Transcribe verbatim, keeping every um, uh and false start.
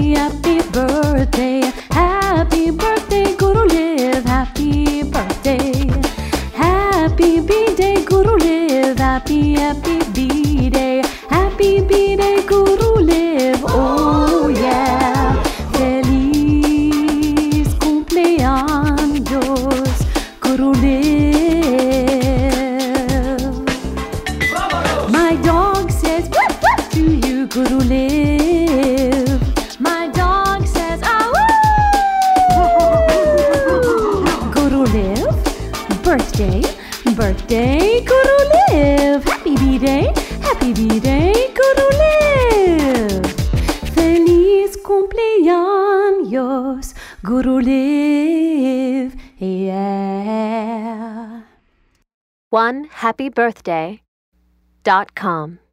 happy, happy birthday. Happy birthday, Gurudev. Happy birthday. Happy B-Day, Gurudev. Happy, happy B-Day. Happy B-Day, Gurudev. Oh yeah. Feliz cumpleaños, Gurudev. My dog says woof woof to you, Gurudev. My dog says ah woo. Gurudev, birthday, birthday, Gurudev. Happy B-Day, happy B-Day, Gurudev. Feliz cumpleaños, Gurudev. Yeah. one happy birthday dot com